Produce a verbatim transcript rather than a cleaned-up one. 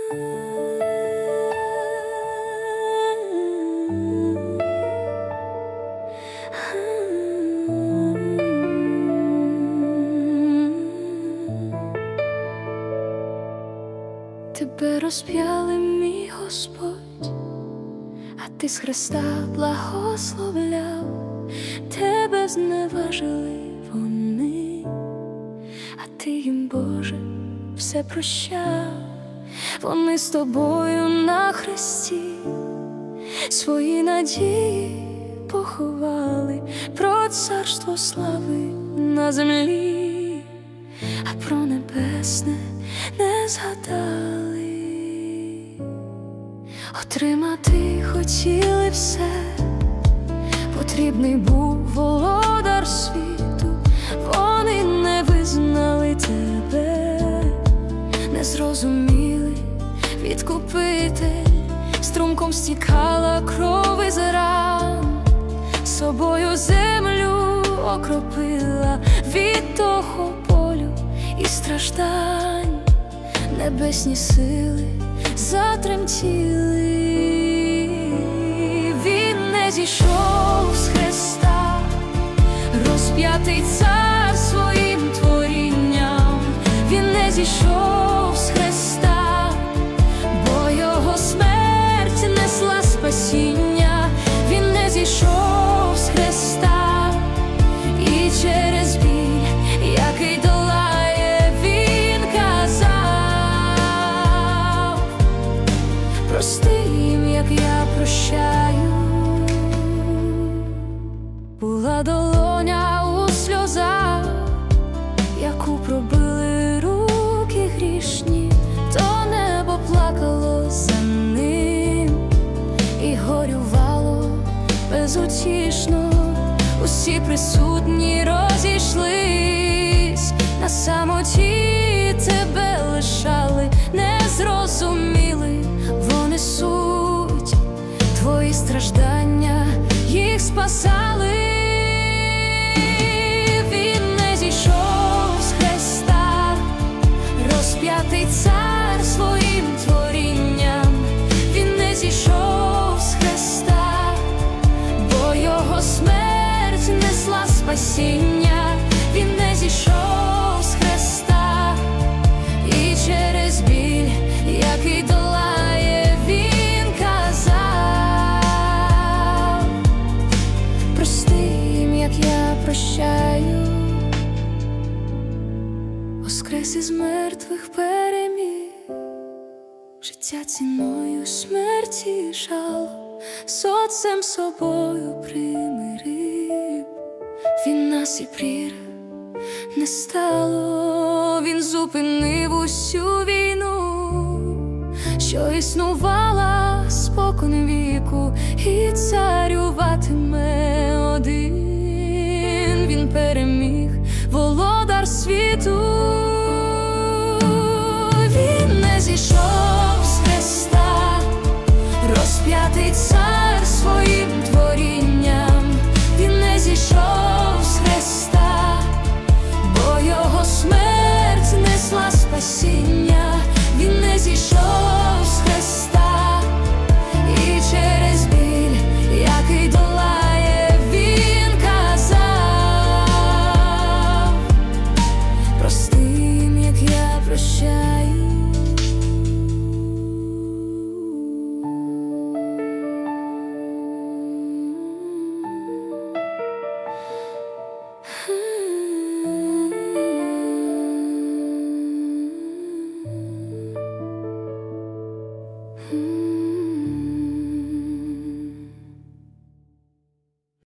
Тебе розп'яли, мій Господь, а ти з хреста благословляв. Тебе зневажили вони, а ти їм, Боже, все прощав. Вони з тобою на хресті свої надії поховали, про царство слави на землі, а про небесне не згадали. Отримати хотіли все, потрібний був володар світу. Вони не визнали тебе, не зрозуміли відкупитель. Струмком стікала кров із ран, собою землю окропила. Від того болю і страждань небесні сили затремтіли. Він не зійшов з хреста, розп'ятий цар своїм творінням. Він не зійшов з хреста, бо його смерть несла спасіння. Він не зійшов з хреста, і через біль, який долає, він казав: прости їм, як я прощаю. Була долоня у сльозах, яку пробили руки грішні, то небо плакало за ним і горювало безутішно. Усі присутні розійшлись, на самоті тебе лишали. Не зрозуміли вони суть, твої страждання їх спасали. Він не зійшов з хреста, розп'ятий цар своїм творінням. Він не зійшов з хреста, бо його смерть несла спасіння. Він не зійшов з хреста, і через біль, який долає, він казав: прости їм, як я прощаю. Воскрес із мертвих переміг, життя ціною смерті жало, з Отцем собою примирив. Він нас і прірв не стало. Він зупинив усю війну, що існувала спокон віку, і царюватиме один. Він переміг, володар світу. Він не зійшов з хреста, розп'ятий цар своїм творінням. Він не зійшов з хреста, бо його смерть несла спасіння. Він не зійшов з хреста, і через біль, який долає, він казав: прости їм, як я прощаю. Hmm.